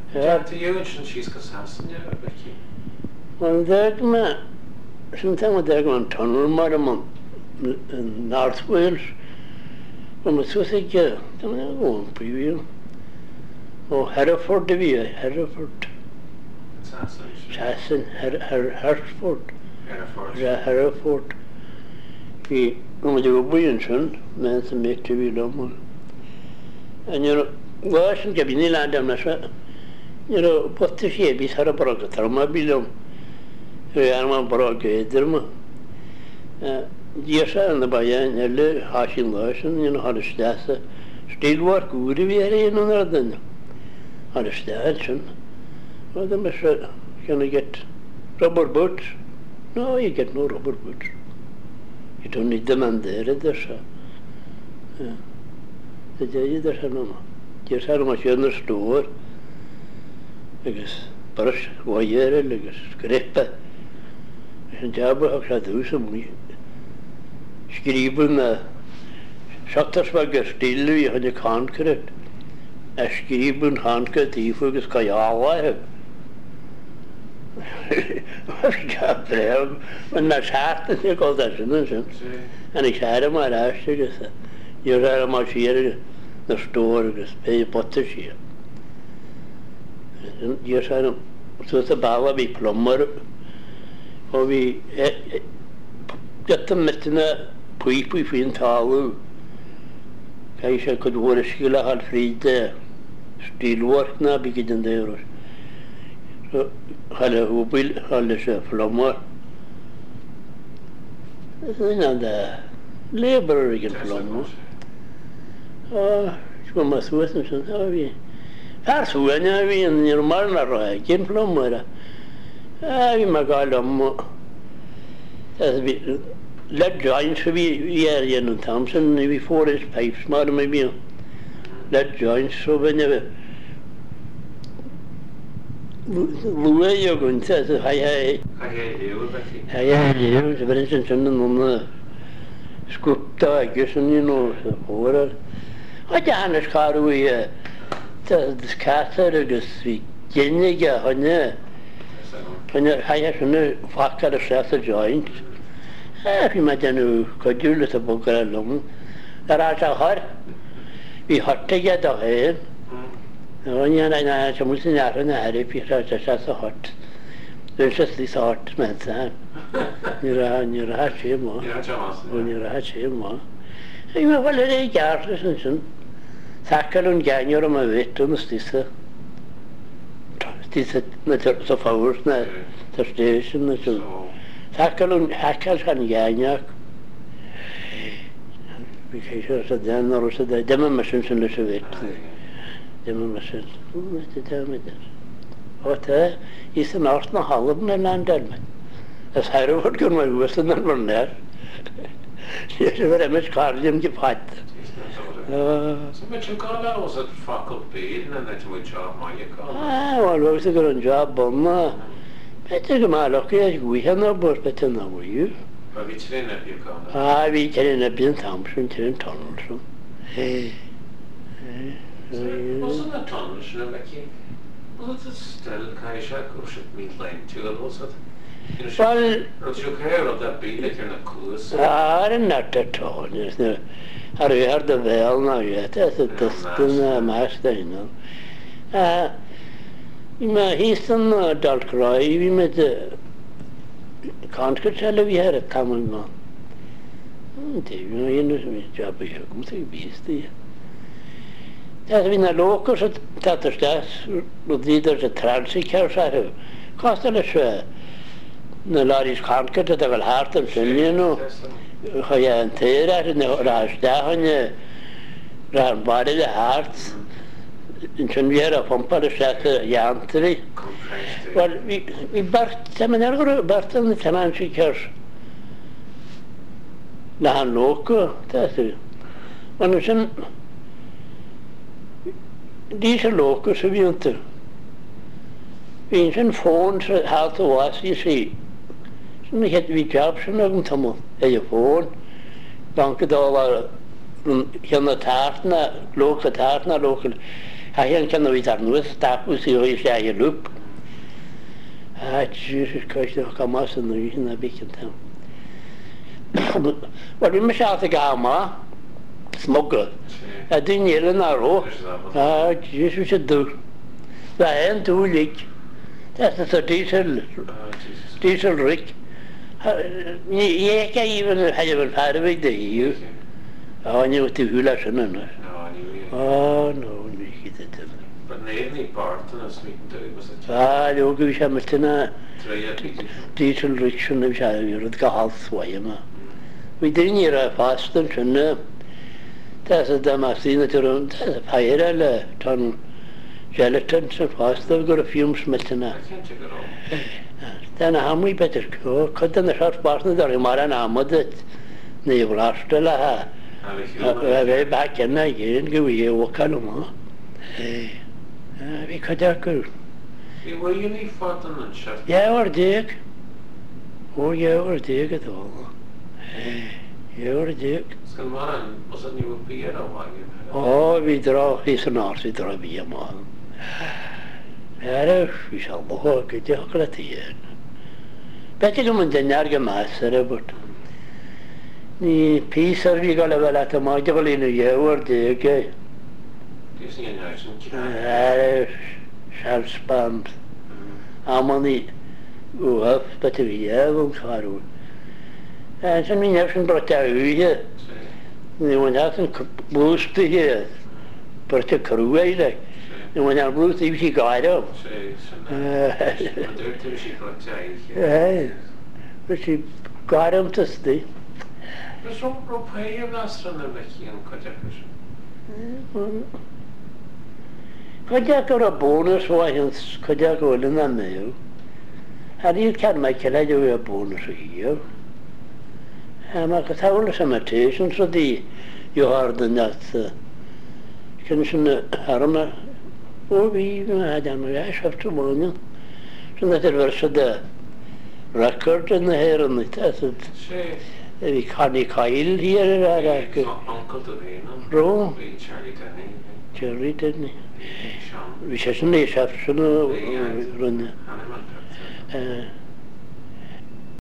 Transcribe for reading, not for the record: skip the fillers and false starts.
Deanta dhéann sin síos go sasan Becky. An deg me, sin tam deg me an tunnel mar am in North Wales. Om susig tam go preview. O Hereford vi, Hereford. Sasan, Hereford. Hereford. Vi om det var byen sin, men som mitt vi lom. En var sin kabin land am nasa. Potte bis har bara tarma bilom. Man bra gederma. Yaşar da bayan elle haşin laşın harıştası. Stil var guri bir yere onlardan. Harıştası. O da mesela can I get rubber boots? No, you get no rubber boots. You don't need them and there. The day there's no. Yaşar ma şöyle store. Brush wire greppa. En jabber har jag husum skriven Schachtersberger stille vi hade kankret. Skriven hanke tifuges kajawa. Jag blev men när schatten jag går där sen. En jag hade mig där så. Jag hade mig här när står det på potter. Jag sa så att bara vi plommar och vi jättemycket på fin talu kanske kunde vara skulle ha frid stilworkna bygden där så hade hobbil hade så plommar sen där leberrigen plommar så man så sen vi här så är vi en normal röken plommar. Vi magalom vi lead joints vi är genom Thompson vi forest pipes maar maybe lead joints så when you Louis jag går inte så hej det var inte sån någon skutta gesen ju nå så och jag annars kan vi det skatter det vi geniga henne henne såna fackade sätta joint vi med nu kodul så bokar lång där har vi har tagit det här och när jag måste nära när det finns så hårt det är så hårt men så ni har schema jag var det jag så Sackalun gängar med vet och stissa med så favors när station så Sackalun hackal kan gänga vi kan ju så den och så det man måste sen lösa vet det man måste det där med det och det är snart när halva landet det här vart kan man ju så när man där det är väl mest karljem gefatt So much you got that was at faculty and that we job my you well was a good job but better mal okay we have no boss better now you but we train up you got vi train up in Thompson train tunnel so wasn't that tunnel no Becky was it still kaisha kurshit meat line to was it well was you care of that be like in a close not at all har vi hört det väl nu vet jag så det skulle mesta innan men hissen dalkrai vi med kanske skulle vi här kan man det är ju ändå som ett jobb jag måste visst det är vi när loker så tatterstas och det där så transikar så här kostar det så när laris kanske det är väl hårt att sen nu har jag en terar när rasdagen bara det hårt sen vi har pumpade sätta jantri vi bara men jag bara den transikar när han loker det är och sen dessa loker så vi inte finns en fond så har det varit i sig som heter vi jobb så någon tamo är ju fond bankedollar känna tartna lokal Hayan can we dar nus tapus I oes I loop. Jesus Christ, come us in the reason I begin town. Well, we must have to go ma smuggler. I didn't hear an arrow. Jesus should do. The end to leak. That's a diesel rig. You can't even have a part of it, do you? Oh, I knew what the hula shouldn't know. No, I knew. Oh, no, we get it. But nearly Barton as we can do was it? Ah, you go Hamilton, Three diesel rickshaw, and you're the house way, ma. We didn't hear a fast and shouldn't. That's a damn thing that you're on. That's a fire, ton gelatin, so fast. They've got a few smelting. I can't check it all. Then a ham we better go. Cut in the short partner, the Rimara Namad that they were asked to la. Way back in again, go we walk on. We could have go. Were you any fought on that shirt? Yeah, we're dig. Oh, yeah, we're dig at all. Yeah, we're dig. Skalman, was it you would be at all? Oh, we draw, he's an arse, we draw be a man. Yeah, we shall go, get your clatier. Better come in the Narga Master, but the piece of you got a well at a magical in a year or dig. Using a nurse and Shall spams. I'm on the go up, but we have a car. And some in brought out here. They went out and boost to here. But a crew like. And when I brought him, she got up. But she got him to stay. There's no pay of last on the Vicky and Kodak. Kodak or a bonus, why is Kodak all in the mail? How do you can make a bonus here? I'm a thousand imitations for the you are the nuts. Can Harma or we even had a rash of tomorrow. So that it was the record in the hair on the test. We can't Kyle here. Uncle to me, Rome. Charlie Denny. Charlie didn't he? We shouldn't have run.